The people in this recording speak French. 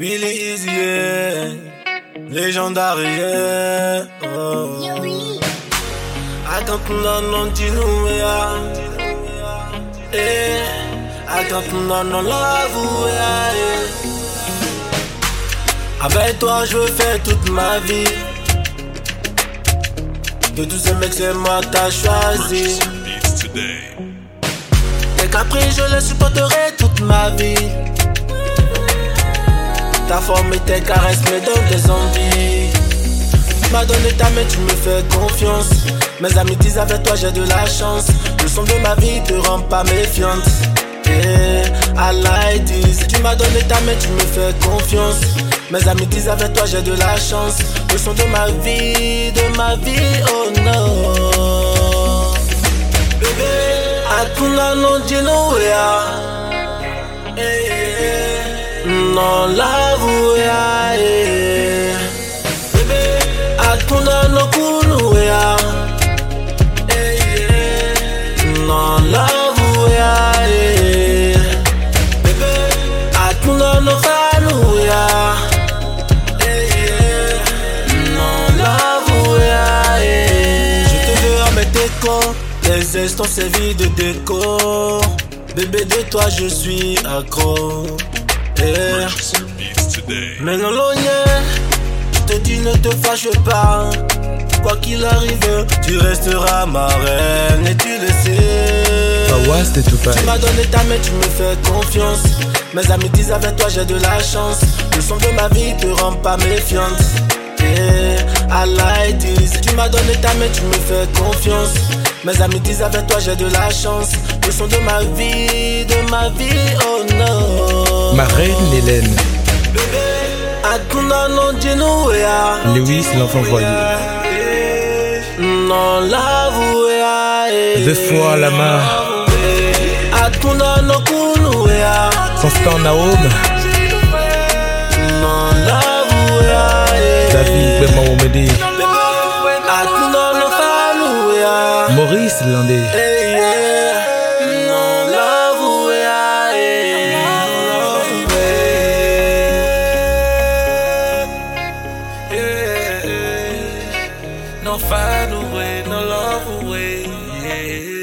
Billy Easy, yeah. Légendaire, yeah. Oh. I don't know, I don't know, love, yeah. Avec toi, je veux faire toute ma vie. De tous ces mecs, c'est moi que t'as choisi. Tes caprices, je les supporterai toute ma vie. Ta forme et tes caresses me donnent des envies. Tu m'as donné ta main, tu me fais confiance. Mes amis disent avec toi j'ai de la chance. Le son de ma vie te rend pas méfiante. Yeah, I like this. Tu m'as donné ta main, tu me fais confiance. Mes amis disent avec toi j'ai de la chance. Le son de ma vie, oh no. Bébé, hakuna no jinoya. No love, yeah, yeah. Bébé, hakuna no kunuya. No love, yeah, yeah. Bébé, hakuna no fanuya. No love, yeah, yeah. Je te veux à mes décors. Les instants servis de décor. Bébé, de toi je suis accro. Yeah. Mais non, je te dis ne te fâche pas. Quoi qu'il arrive, tu resteras ma reine et tu le sais. Tu m'as donné ta main, tu me fais confiance. Mes amis disent avec toi j'ai de la chance. Le son de ma vie te rend pas méfiante. Yeah, I like this. Tu m'as donné ta main, tu me fais confiance. Mes amis disent avec toi j'ai de la chance. Le son de ma vie, oh no. Ma reine Hélène. Hakuna no jinoya. Lewis l'enfant voyou. Non love, Deux fois la main. Hakuna no kunuya. Constant Naum. Non love, David Bema Omedi. Hakuna no fanuya. Maurice Landé.